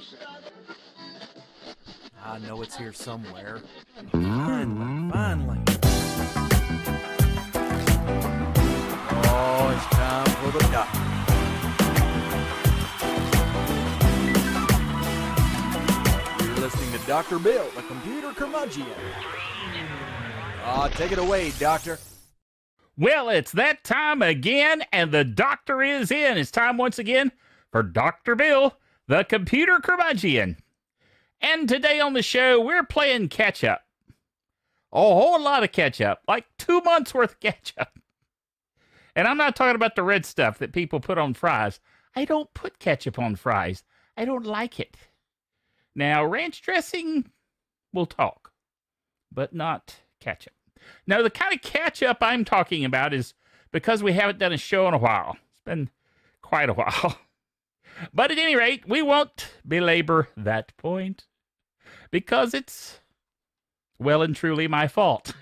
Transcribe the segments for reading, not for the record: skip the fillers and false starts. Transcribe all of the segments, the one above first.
I know it's here somewhere. Finally. Oh, it's time for the doctor. You're listening to Dr. Bill, the computer curmudgeon. Take it away, doctor. Well, it's that time again, and the doctor is in. It's time once again for Dr. Bill, the computer curmudgeon. And today on the show, we're playing catch-up. A whole lot of catch-up, like 2 months worth of catch-up. And I'm not talking about the red stuff that people put on fries. I don't put ketchup on fries. I don't like it. Now, ranch dressing, we'll talk, but not ketchup. Now, the kind of catch-up I'm talking about is because we haven't done a show in a while. It's been quite a while. But at any rate, we won't belabor that point because it's well and truly my fault.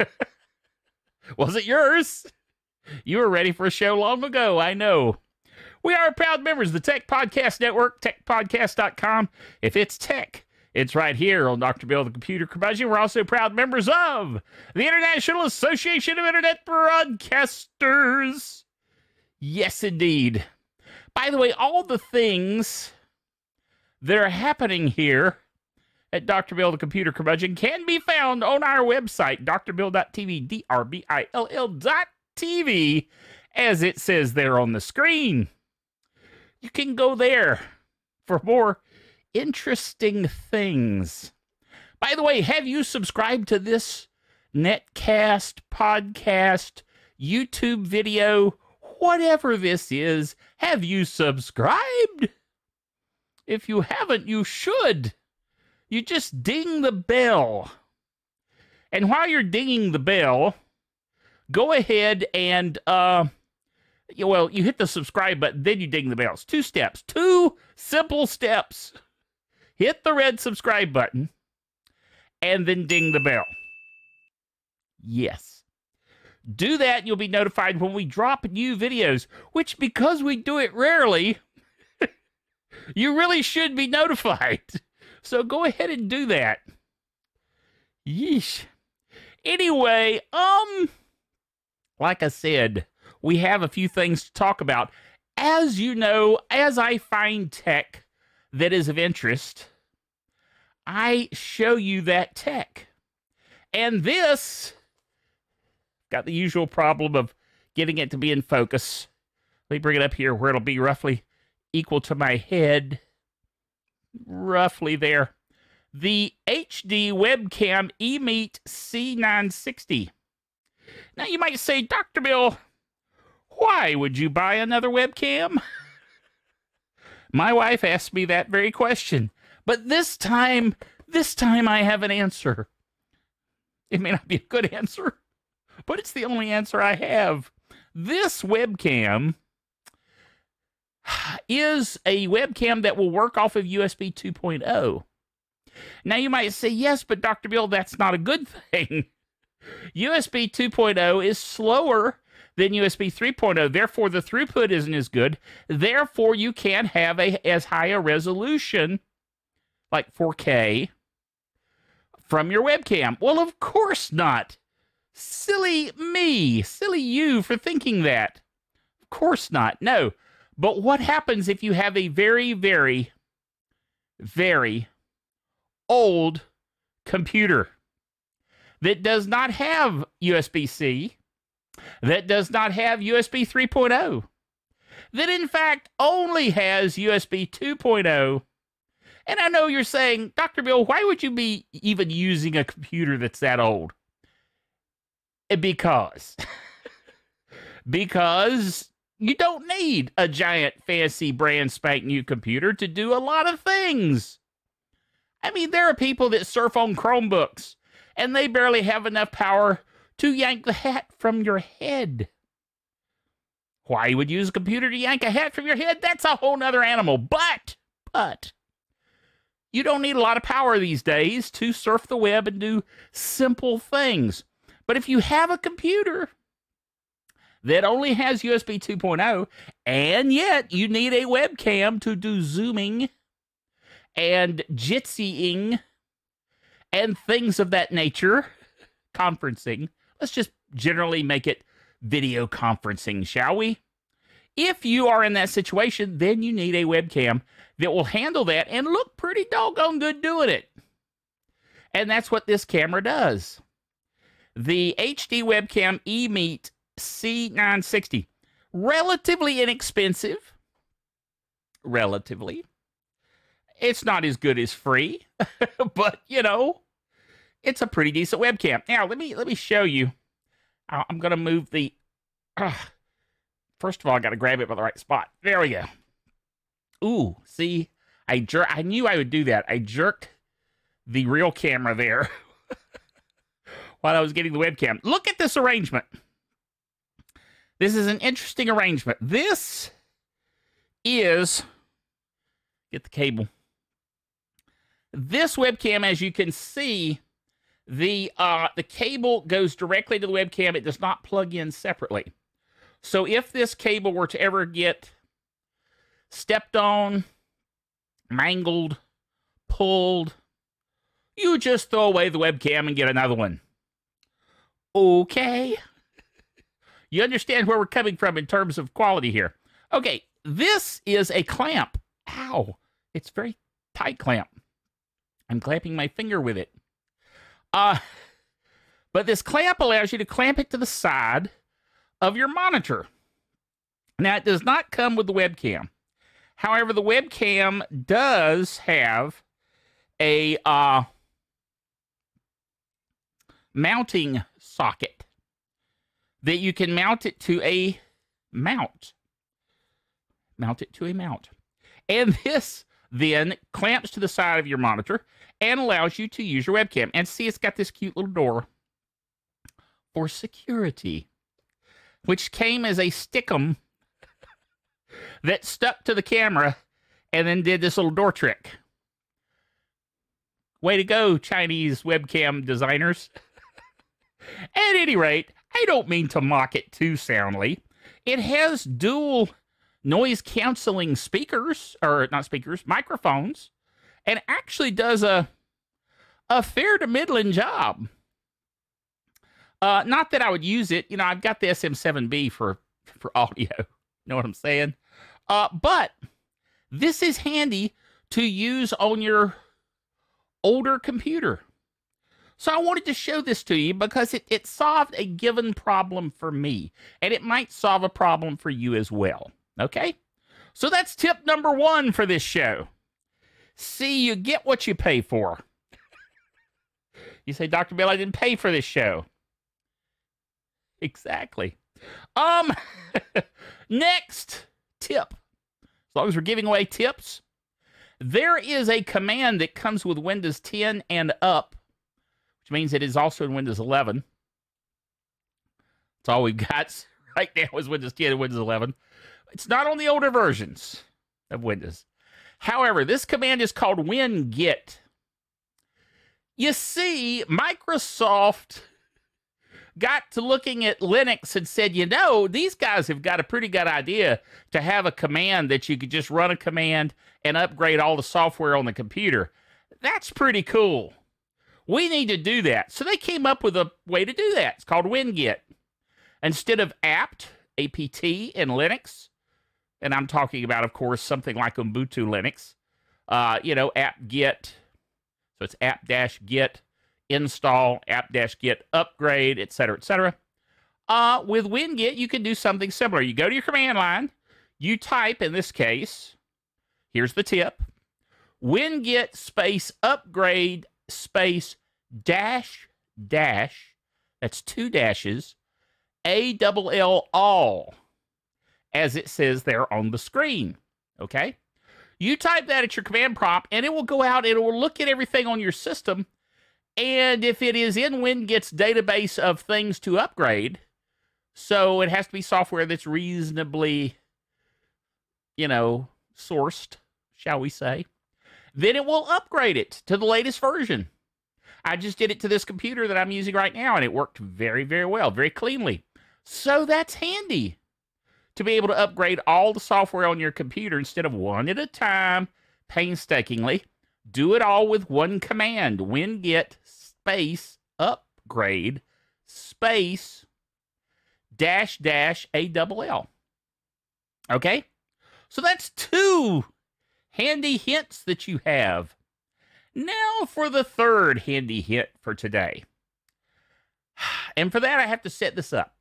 Was it yours? You were ready for a show long ago, I know. We are proud members of the Tech Podcast Network, techpodcast.com. If it's tech, it's right here on Dr. Bill, the computer curmudgeon. We're also proud members of the International Association of Internet Broadcasters. Yes, indeed. By the way, all the things that are happening here at Dr. Bill, the computer curmudgeon, can be found on our website, drbill.tv, drbill.tv, as it says there on the screen. You can go there for more interesting things. By the way, have you subscribed to this netcast, podcast, YouTube video, whatever this is? Have you subscribed? If you haven't, you should. You just ding the bell. And while you're dinging the bell, go ahead and, you hit the subscribe button, then you ding the bells. 2 steps. 2 simple steps. Hit the red subscribe button, and then ding the bell. Yes. Do that, and you'll be notified when we drop new videos, which, because we do it rarely, you really should be notified. So go ahead and do that. Yeesh. Anyway, like I said, we have a few things to talk about. As you know, as I find tech that is of interest, I show you that tech. And this got the usual problem of getting it to be in focus. Let me bring it up here where it'll be roughly equal to my head. Roughly there. The HD webcam eMeet C960. Now you might say, Dr. Bill, why would you buy another webcam? My wife asked me that very question. But this time I have an answer. It may not be a good answer, but it's the only answer I have. This webcam is a webcam that will work off of USB 2.0. Now you might say, yes, but Dr. Bill, that's not a good thing. USB 2.0 is slower than USB 3.0. Therefore, the throughput isn't as good. Therefore, you can't have as high a resolution, like 4K, from your webcam. Well, of course not. Silly me. Silly you for thinking that. Of course not. No. But what happens if you have a very, very, very old computer that does not have USB-C, that does not have USB 3.0, that in fact only has USB 2.0? And I know you're saying, Dr. Bill, why would you be even using a computer that's that old? Because you don't need a giant, fancy, brand spank new computer to do a lot of things. I mean, there are people that surf on Chromebooks, and they barely have enough power to yank the hat from your head. Why you would use a computer to yank a hat from your head? That's a whole nother animal. But, you don't need a lot of power these days to surf the web and do simple things. But if you have a computer that only has USB 2.0, and yet you need a webcam to do zooming and Jitsying and things of that nature. Conferencing. Let's just generally make it video conferencing, shall we? If you are in that situation, then you need a webcam that will handle that and look pretty doggone good doing it. And that's what this camera does. The HD webcam eMeet C960. Relatively inexpensive. Relatively. It's not as good as free, but, you know, it's a pretty decent webcam. Now, let me show you. I'm going to move the... first of all, I got to grab it by the right spot. There we go. Ooh, see? I knew I would do that. I jerked the real camera there while I was getting the webcam. Look at this arrangement. This is an interesting arrangement. This is... Get the cable. This webcam, as you can see, the cable goes directly to the webcam. It does not plug in separately. So if this cable were to ever get stepped on, mangled, pulled, you just throw away the webcam and get another one. Okay. You understand where we're coming from in terms of quality here. Okay, this is a clamp. Ow. It's a very tight clamp. I'm clamping my finger with it. But this clamp allows you to clamp it to the side of your monitor. Now, it does not come with the webcam. However, the webcam does have a mounting socket that you can mount it to a mount. Mount it to a mount. And this then clamps to the side of your monitor and allows you to use your webcam. And see, it's got this cute little door for security, which came as a stickum that stuck to the camera and then did this little door trick. Way to go, Chinese webcam designers. At any rate, I don't mean to mock it too soundly. It has dual noise canceling speakers, or not speakers, microphones, and actually does a fair to middling job. Not that I would use it. You know, I've got the SM7B for audio. Know what I'm saying? But this is handy to use on your older computer. So I wanted to show this to you because it solved a given problem for me, and it might solve a problem for you as well. Okay? So that's tip number 1 for this show. See, you get what you pay for. You say, Dr. Bill, I didn't pay for this show. Exactly. Next tip. As long as we're giving away tips, there is a command that comes with Windows 10 and up, which means it is also in Windows 11. That's all we've got right now is Windows 10 and Windows 11. It's not on the older versions of Windows. However, this command is called WinGet. You see, Microsoft got to looking at Linux and said, you know, these guys have got a pretty good idea to have a command that you could just run a command and upgrade all the software on the computer. That's pretty cool. We need to do that. So they came up with a way to do that. It's called WinGet. Instead of apt in Linux, and I'm talking about, of course, something like Ubuntu Linux, you know, apt-get, so it's apt-get install, apt-get upgrade, etc., etc. With WinGet, you can do something similar. You go to your command line, you type, in this case, here's the tip, WinGet space upgrade space dash, that's 2 dashes, ALL all, as it says there on the screen, okay? You type that at your command prompt, and it will go out, it will look at everything on your system, and if it is in WinGet's database of things to upgrade, so it has to be software that's reasonably, you know, sourced, shall we say, then it will upgrade it to the latest version. I just did it to this computer that I'm using right now, and it worked very, very well, very cleanly. So that's handy to be able to upgrade all the software on your computer instead of one at a time, painstakingly, Do it all with one command. Winget space upgrade space dash dash ALL. Okay? So that's 2 handy hints that you have. Now for the third handy hint for today. And for that, I have to set this up.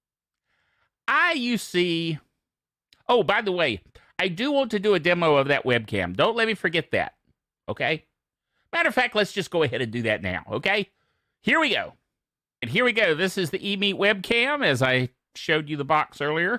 Oh, by the way, I do want to do a demo of that webcam. Don't let me forget that. Okay? Matter of fact, let's just go ahead and do that now. Okay? Here we go. And here we go. This is the eMeet webcam, as I showed you the box earlier.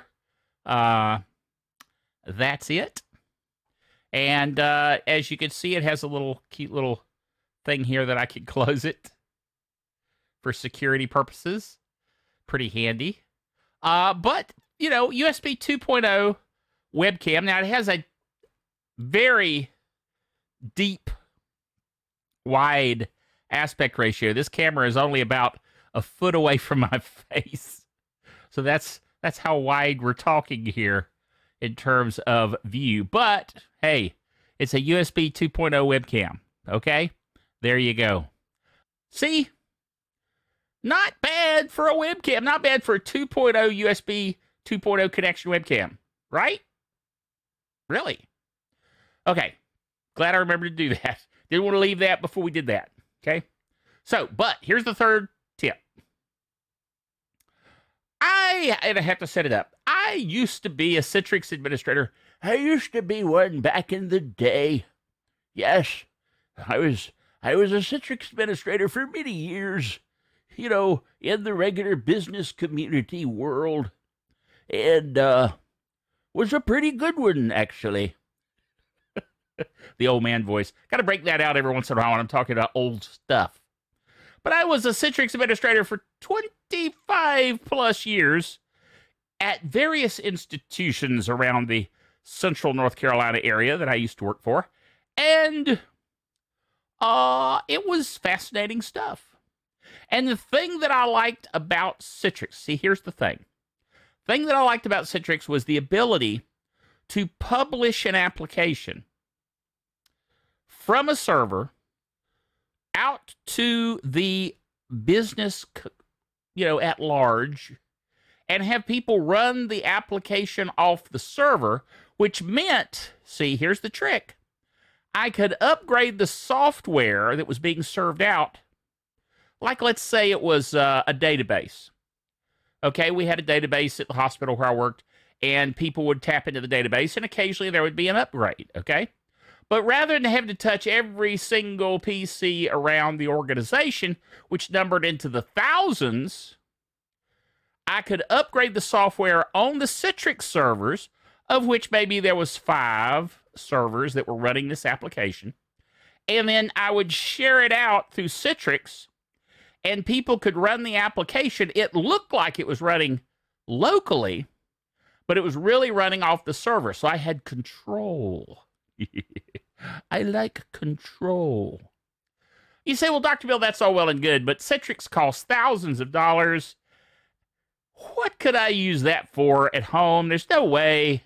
That's it. And as you can see, it has a little cute little thing here that I can close it for security purposes. Pretty handy. But, you know, USB 2.0 webcam. Now, it has a very deep, wide aspect ratio. This camera is only about a foot away from my face. So that's how wide we're talking here in terms of view. But, hey, it's a USB 2.0 webcam. Okay? There you go. See? Not bad for a webcam. Not bad for a 2.0 USB 2.0 connection webcam. Right? Really? Okay. Glad I remembered to do that. Didn't want to leave that before we did that. Okay? So, but here's the third tip. And I have to set it up. I used to be a Citrix administrator. I used to be one back in the day. Yes, I was a Citrix administrator for many years, you know, in the regular business community world. And was a pretty good one, actually. The old man voice. Got to break that out every once in a while when I'm talking about old stuff. But I was a Citrix administrator for 25 plus years at various institutions around the central North Carolina area that I used to work for. And it was fascinating stuff. And the thing that I liked about Citrix, see, here's the thing. The thing that I liked about Citrix was the ability to publish an application from a server out to the business, you know, at large, and have people run the application off the server, which meant, see, here's the trick. I could upgrade the software that was being served out. Like, let's say it was a database. Okay, we had a database at the hospital where I worked, and people would tap into the database, and occasionally there would be an upgrade, okay? But rather than having to touch every single PC around the organization, which numbered into the thousands, I could upgrade the software on the Citrix servers, of which maybe there was 5 servers that were running this application. And then I would share it out through Citrix, and people could run the application. It looked like it was running locally, but it was really running off the server. So I had control. I like control. You say, well, Dr. Bill, that's all well and good, but Citrix costs thousands of dollars. What could I use that for at home? There's no way.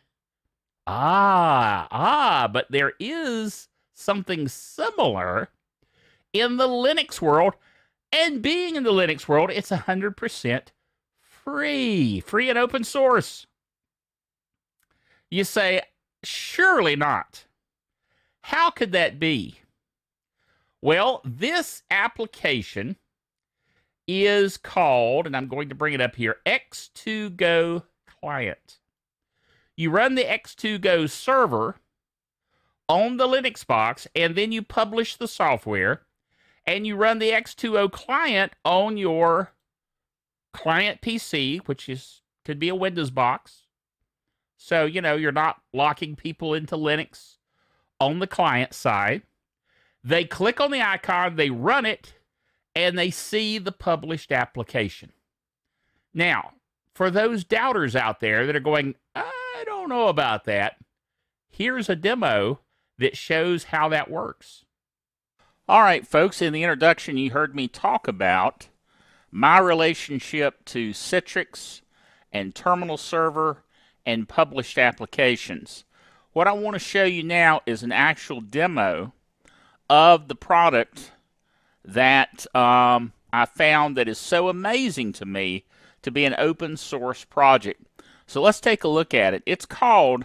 But there is something similar in the Linux world. And being in the Linux world, it's 100% free and open source. You say, surely not. How could that be? Well, this application is called, and I'm going to bring it up here, X2Go Client. You run the X2Go server on the Linux box, and then you publish the software, and you run the X2O client on your client PC, which could be a Windows box. So, you know, you're not locking people into Linux on the client side. They click on the icon, they run it, and they see the published application. Now, for those doubters out there that are going, I don't know about that, here's a demo that shows how that works. All right, folks, in the introduction, you heard me talk about my relationship to Citrix and Terminal Server and published applications. What I want to show you now is an actual demo of the product that I found that is so amazing to me to be an open source project. So let's take a look at it. It's called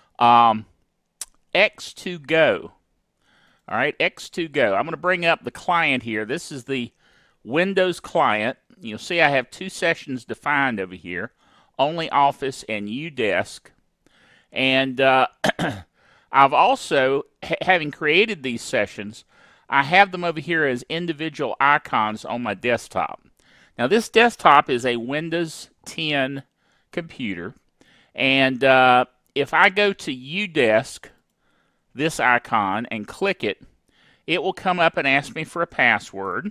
X2Go. All right, X2Go. I'm going to bring up the client here. This is the Windows client. You'll see I have two sessions defined over here, Only Office and UDesk. And I've also, having created these sessions, I have them over here as individual icons on my desktop. Now this desktop is a Windows 10 computer, and if I go to UDesk, this icon, and click it, it will come up and ask me for a password.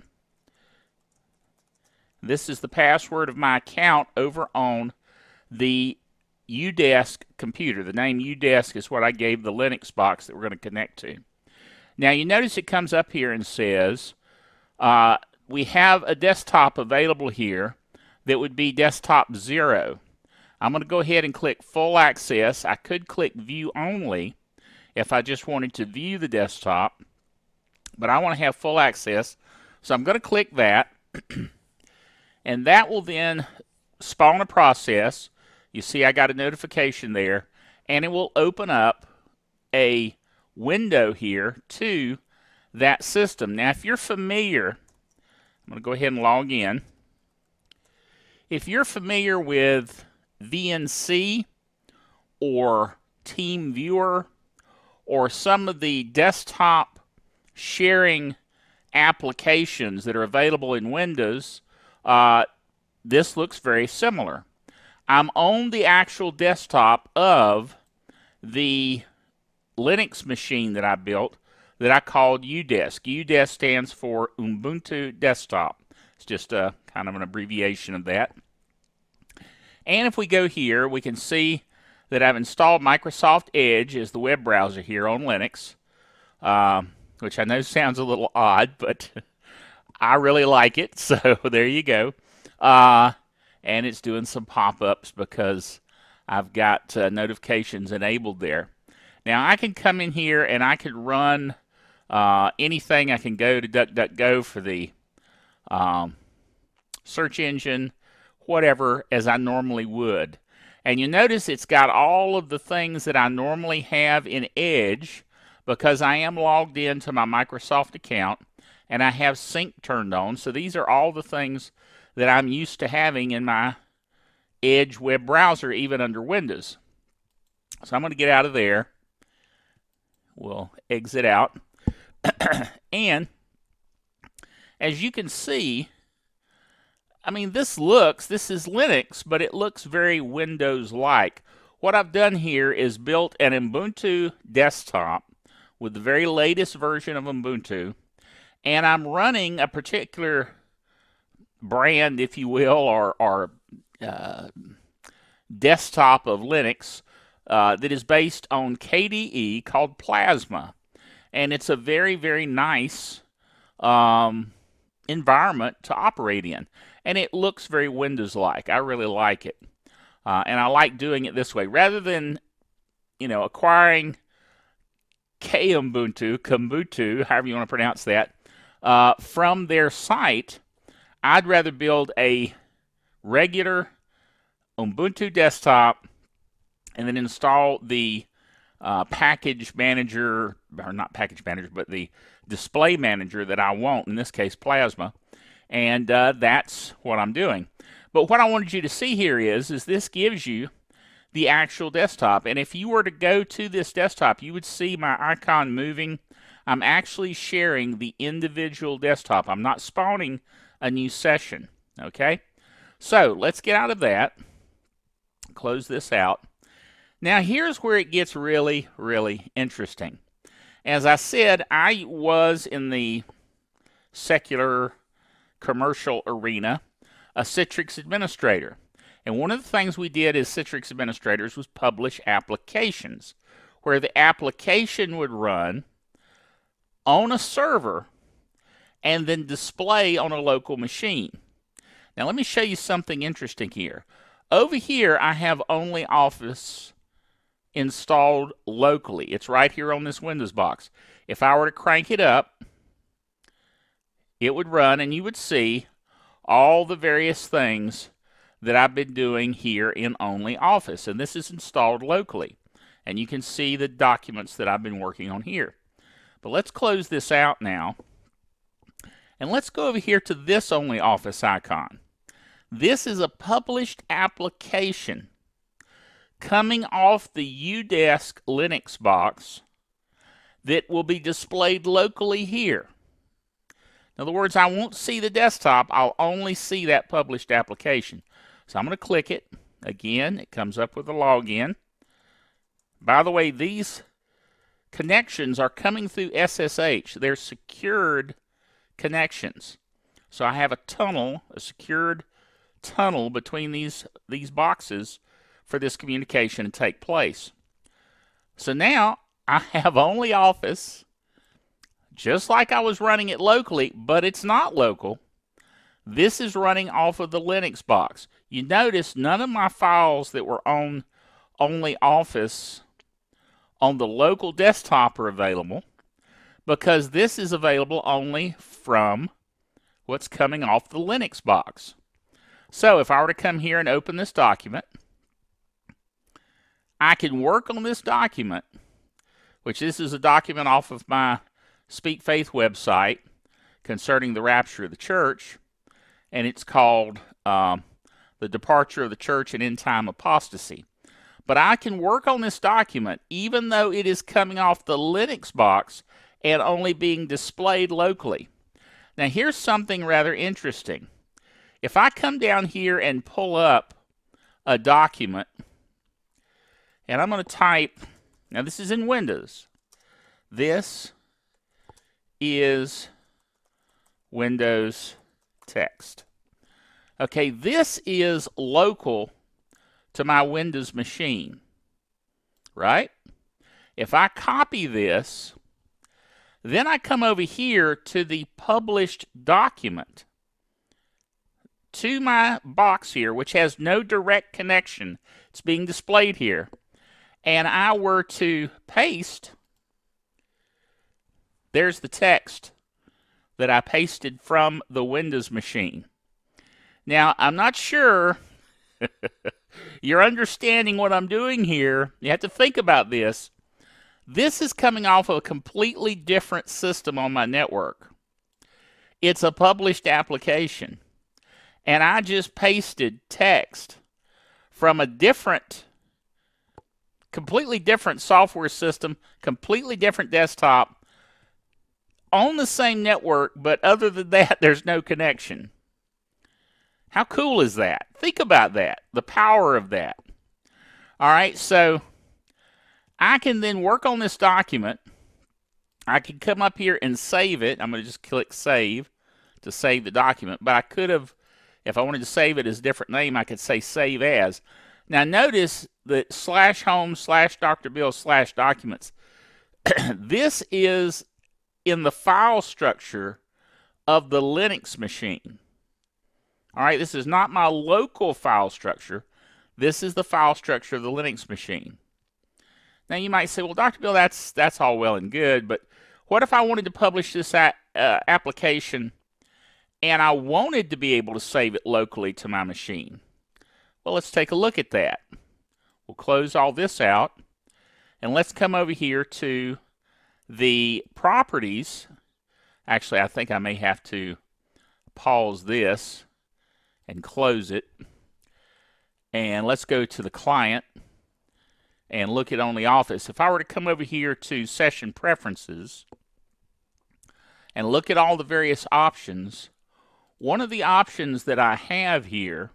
This is the password of my account over on the UDesk computer. The name UDesk is what I gave the Linux box that we're going to connect to. Now you notice it comes up here and says we have a desktop available here that would be desktop 0. I'm going to go ahead and click full access. I could click view only if I just wanted to view the desktop, but I want to have full access, so I'm going to click that. And that will then spawn a process. You see I got a notification there, and it will open up a window here to that system. Now if you're familiar, I'm going to go ahead and log in. If you're familiar with VNC or TeamViewer or some of the desktop sharing applications that are available in Windows, this looks very similar. I'm on the actual desktop of the Linux machine that I built that I called UDesk. UDesk stands for Ubuntu Desktop. It's just a kind of an abbreviation of that. And if we go here, we can see that I've installed Microsoft Edge as the web browser here on Linux, which I know sounds a little odd, but I really like it, so there you go. And it's doing some pop-ups because I've got notifications enabled there. Now I can come in here and I could run anything. I can go to DuckDuckGo for the search engine, whatever, as I normally would. And you notice it's got all of the things that I normally have in Edge because I am logged into my Microsoft account and I have sync turned on. So these are all the things that I'm used to having in my Edge web browser, even under Windows. So I'm going to get out of there. We'll exit out. And as you can see, I mean, this is Linux, but it looks very Windows-like. What I've done here is built an Ubuntu desktop with the very latest version of Ubuntu, and I'm running a particular brand, if you will, or desktop of Linux that is based on KDE called Plasma. And it's a very, very nice environment to operate in. And it looks very Windows-like. I really like it. And I like doing it this way. Rather than, acquiring Kubuntu, however you want to pronounce that, from their site, I'd rather build a regular Ubuntu desktop and then install the package manager, or not package manager, but the display manager that I want, in this case Plasma, and that's what I'm doing. But what I wanted you to see here is this gives you the actual desktop, and if you were to go to this desktop, you would see my icon moving. I'm actually sharing the individual desktop. I'm not spawning a new session, okay? So let's get out of that, close this out. Now here's where it gets really, really interesting. As I said, I was in the secular commercial arena a Citrix administrator. And one of the things we did as Citrix administrators was publish applications, where the application would run on a server and then display on a local machine. Now let me show you something interesting here. Over here I have Only Office installed locally. It's right here on this Windows box. If I were to crank it up, it would run and you would see all the various things that I've been doing here in OnlyOffice. And this is installed locally. And you can see the documents that I've been working on here. But let's close this out now. And let's go over here to this OnlyOffice icon. This is a published application coming off the UDesk Linux box that will be displayed locally here. In other words, I won't see the desktop. I'll only see that published application. So I'm going to click it. Again, it comes up with a login. By the way, these connections are coming through SSH. They're secured connections. So I have a tunnel, a secured tunnel between these boxes for this communication to take place. So now I have OnlyOffice just like I was running it locally, but it's not local. This is running off of the Linux box. You notice none of my files that were on OnlyOffice on the local desktop are available because this is available only from what's coming off the Linux box. So if I were to come here and open this document, I can work on this document, which this is a document off of my Speak Faith website concerning the rapture of the church, and it's called The Departure of the Church and End Time Apostasy. But I can work on this document even though it is coming off the Linux box and only being displayed locally. Now here's something rather interesting. If I come down here and pull up a document, and I'm going to type, now this is in Windows, this is Windows text. Okay, this is local to my Windows machine, right? If I copy this, then I come over here to the published document, to my box here, which has no direct connection. It's being displayed here. And I were to paste, there's the text that I pasted from the Windows machine. Now, I'm not sure you're understanding what I'm doing here. You have to think about this. This is coming off of a completely different system on my network. It's a published application. And I just pasted text from a completely different software system, completely different desktop, on the same network, but other than that, there's no connection. How cool is that? Think about that, the power of that. All right, so I can then work on this document. I can come up here and save it. I'm going to just click Save to save the document, but I could have, if I wanted to save it as a different name, I could say Save As. Now notice that /home/Dr. Bill/documents. This is in the file structure of the Linux machine. All right, this is not my local file structure. This is the file structure of the Linux machine. Now you might say, well, Dr. Bill, that's all well and good, but what if I wanted to publish this application and I wanted to be able to save it locally to my machine? Well, let's take a look at that. We'll close all this out, and let's come over here to the properties. Actually, I think I may have to pause this and close it. And let's go to the client and look at OnlyOffice. If I were to come over here to Session Preferences and look at all the various options, one of the options that I have here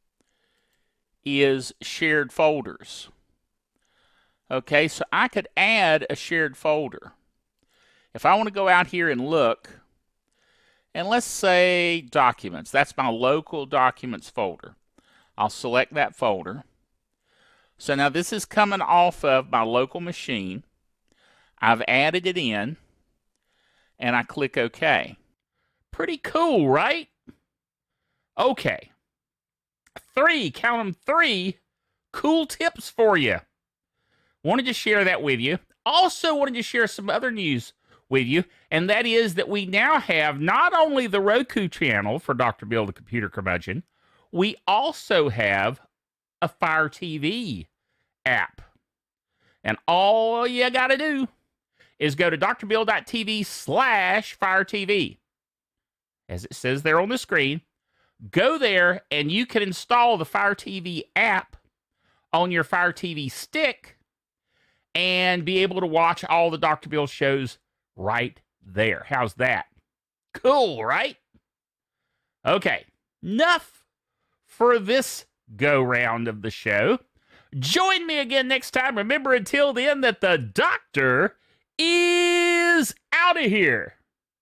is shared folders. Okay, so I could add a shared folder. If I want to go out here and look, and let's say Documents, that's my local Documents folder. I'll select that folder. So now this is coming off of my local machine. I've added it in, and I click OK. Pretty cool, right? Okay. Count them, 3 cool tips for you. Wanted to share that with you. Also wanted to share some other news with you, and that is that we now have not only the Roku channel for Dr. Bill the Computer Curmudgeon, we also have a Fire TV app. And all you got to do is go to drbill.tv/Fire TV. As it says there on the screen, go there and you can install the Fire TV app on your Fire TV stick and be able to watch all the Dr. Bill shows right there. How's that? Cool, right? Okay, enough for this go-round of the show. Join me again next time. Remember, until then, that the doctor is out of here.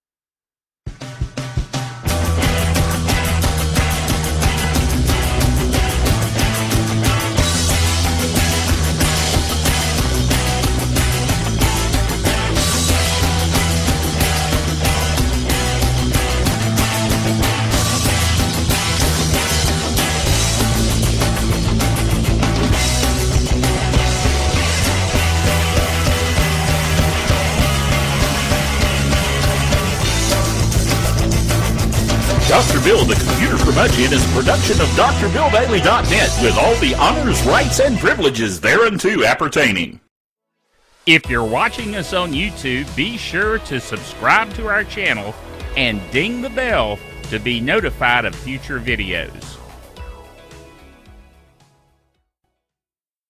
Dr. Bill the Computer Curmudgeon is a production of DrBillDaily.net with all the honors, rights, and privileges thereunto appertaining. If you're watching us on YouTube, be sure to subscribe to our channel and ding the bell to be notified of future videos.